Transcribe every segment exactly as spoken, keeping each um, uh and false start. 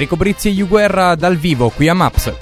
Enrico Brizzi e Hugh Guerra dal vivo qui a Maps.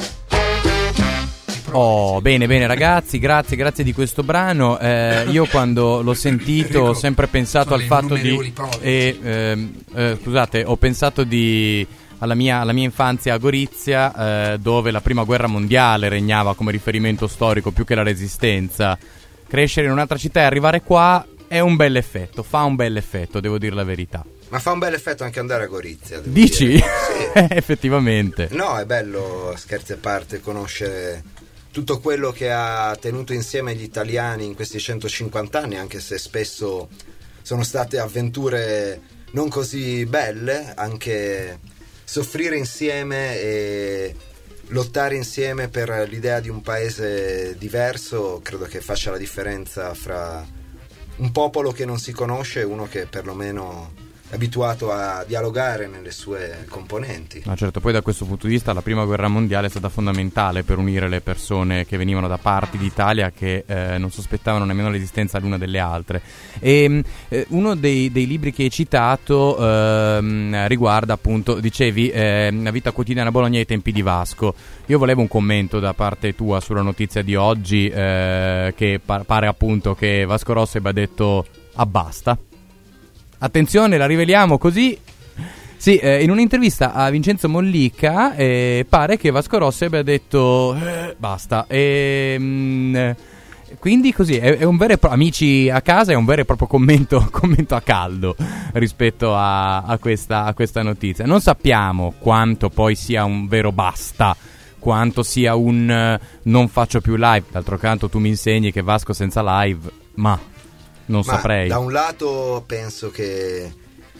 Oh, bene, bene ragazzi, grazie, grazie di questo brano. Eh, io quando l'ho sentito ho sempre pensato al fatto di... Eh, eh, eh, scusate, ho pensato di... Alla mia, alla mia infanzia a Gorizia, eh, dove la prima guerra mondiale regnava come riferimento storico più che la resistenza. Crescere in un'altra città e arrivare qua è un bel effetto, fa un bel effetto, devo dire la verità. Ma fa un bel effetto anche andare a Gorizia. Dici? Sì. Effettivamente. No, è bello, scherzi a parte, conoscere tutto quello che ha tenuto insieme gli italiani in questi centocinquanta anni, anche se spesso sono state avventure non così belle, anche... soffrire insieme e lottare insieme per l'idea di un paese diverso credo che faccia la differenza fra un popolo che non si conosce e uno che perlomeno è abituato a dialogare nelle sue componenti. Ma certo, poi da questo punto di vista la prima guerra mondiale è stata fondamentale per unire le persone che venivano da parti d'Italia che eh, non sospettavano nemmeno l'esistenza l'una delle altre. E eh, uno dei, dei libri che hai citato eh, riguarda appunto, dicevi, eh, la vita quotidiana a Bologna ai tempi di Vasco. Io volevo un commento da parte tua sulla notizia di oggi, eh, che pa- pare appunto che Vasco Rossi abbia detto abbasta. Attenzione, la riveliamo così. Sì, eh, in un'intervista a Vincenzo Mollica eh, pare che Vasco Rossi abbia detto eh, basta. E, mh, quindi così, è, è un vero e pro- amici a casa, è un vero e proprio commento, commento a caldo rispetto a, a, questa, a questa notizia. Non sappiamo quanto poi sia un vero basta, quanto sia un uh, non faccio più live. D'altro canto tu mi insegni che Vasco senza live, ma... non Ma saprei. Da un lato penso che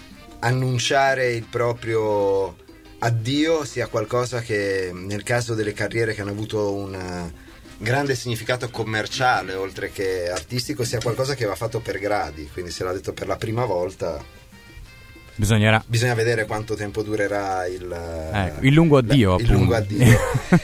annunciare il proprio addio sia qualcosa che nel caso delle carriere che hanno avuto un grande significato commerciale oltre che artistico sia qualcosa che va fatto per gradi, quindi se l'ha detto per la prima volta bisognerà bisogna vedere quanto tempo durerà il, ecco, il lungo addio, la, il lungo addio.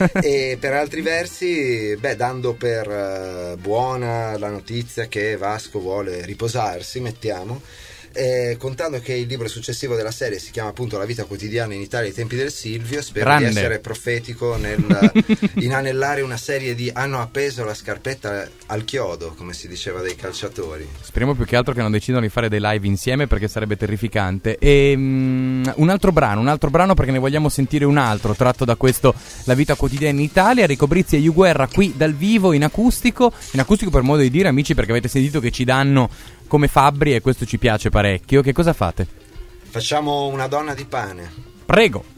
E per altri versi, beh, dando per uh, buona la notizia che Vasco vuole riposarsi, mettiamo, eh, contando che il libro successivo della serie si chiama appunto La vita quotidiana in Italia ai tempi del Silvio, spero Grande. di essere profetico nel inanellare una serie di hanno appeso la scarpetta al chiodo, come si diceva dei calciatori. Speriamo più che altro che non decidano di fare dei live insieme, perché sarebbe terrificante. E um, un altro brano, un altro brano perché ne vogliamo sentire un altro tratto da questo La vita quotidiana in Italia. Enrico Brizzi e Hugh Guerra qui dal vivo in acustico, in acustico per modo di dire, amici, perché avete sentito che ci danno come fabbri e questo ci piace parecchio. Che cosa fate? Facciamo Una donna di pane. Prego.